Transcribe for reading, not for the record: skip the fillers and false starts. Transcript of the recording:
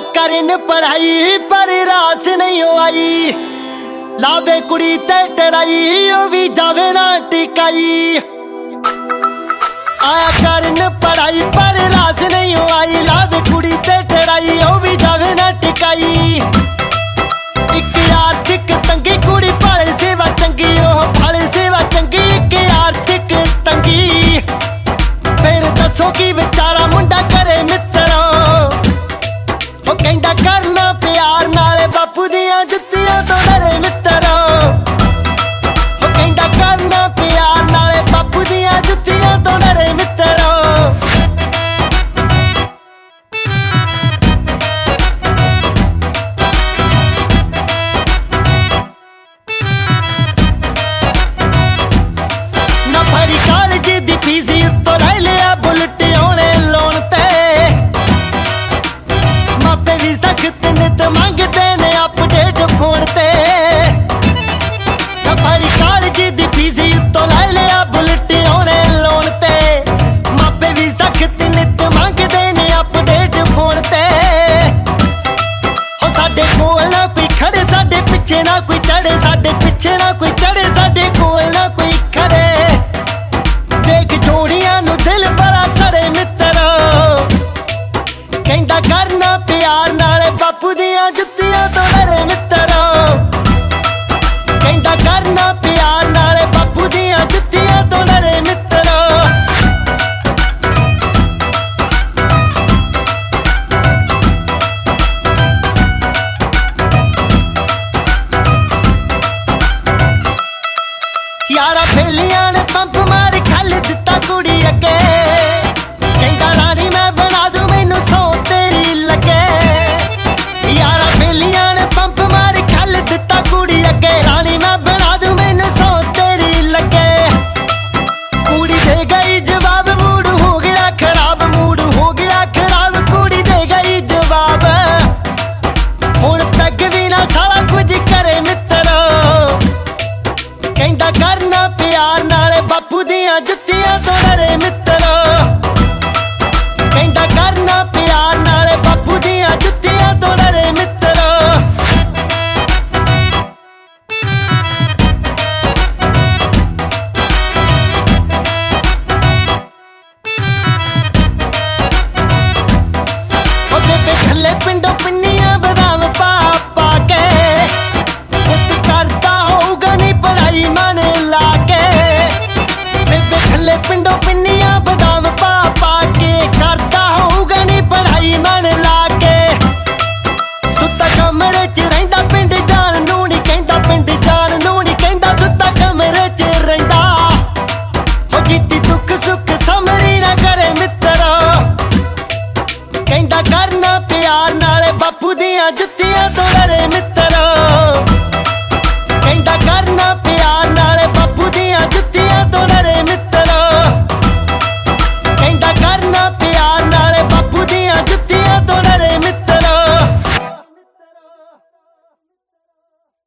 करन पढ़ाई पर रास नहीं आई। लावे कुड़ी ते टराई ओ भी जावे ना टिकाई। आया करन पढ़ाई पर रास नहीं आई। लावे कुड़ी ते टराई ओ भी जावे ना टिकाई। एक आर्थिक तंगी कुड़ी भाले सेवा चंगी ओह भाले सेवा चंगी। एक आर्थिक तंगी फिर दसो की बेचारा मुंडा करे मित्रों। ओ कहंदा करना प्यार नाले बापू दियां जुत्तियां तो डरे मित्रों। ओ कहंदा करना प्यार नाले बापू दियां जुत्तियां तो डरे मित्रों। ना भरी कॉलेज दी फीस उत्तों लै लिया बुलेट आने लोन ते। मापे भी सख्त नित मंगदे ने अपडेट फोन ते। ना भरी कॉलेज दी फीस उत्तों लै लिया बुलेट आने लोन ते। मापे भी सख्त नित मंगदे ने अपडेट फोन ते। हो साडे कोल ना कोई खड़े साडे पिछे ना कोई चढ़े। साडे पिछे ना कोई चढ़े साडे कोल ना कोई खड़े। देख जोड़ियां नू दिल बड़ा सड़े मित्रों। कहंदा करना प्यार नाले बापू दियां जुत्तियां तो डरे मित्रों। कहंदा करना प्यार नाले बापू दियां जुत्तियां तो डरे मित्रों। यारा बेलियां ने पंप मार खल दिता कुड़ी अगे। कहंदा रानी मैं बना दूं मैनू सौ तेरी लगे। यारा बेलियां ने पंप मार खल दिता कुड़ी अगे। रानी मैं बना दूं मैनू सौ तेरी लगे। कुड़ी दे गई जवाब मूड हो गया खराब। मूड हो गया खराब कुड़ी दे गई जवाब। हुण पैग भी ना सारा कुछ करे मित्रों। कहंदा करना प्यार नाले बापू दियां जुत्तियां तो डरे मित्रों। कहंदा करना प्यार नाले बापू दियां जुत्तियां तो डरे मित्रों। ओ बेबे खल्ले पिंडों पिन्नियां बदाम पा पा के। पुत्त करदा होऊगा नी पढ़ाई मन ला के। बेबे खल्ले पिंडों पिन्नियां बदाम पा पा के। करदा होऊगा नी पढ़ाई मन ला के। सुत्ता कमरे च रहिंदा पिंड जान नूं नी कहंदा। पिंड जान नूं नी कहंदा सुत्ता कमरे च रहिंदा। हो जिद्दी दुख सुख समरी ना करे मित्रों। कहंदा करना प्यार नाले बापू दियां जुत्तियां तो डरे मित्रों।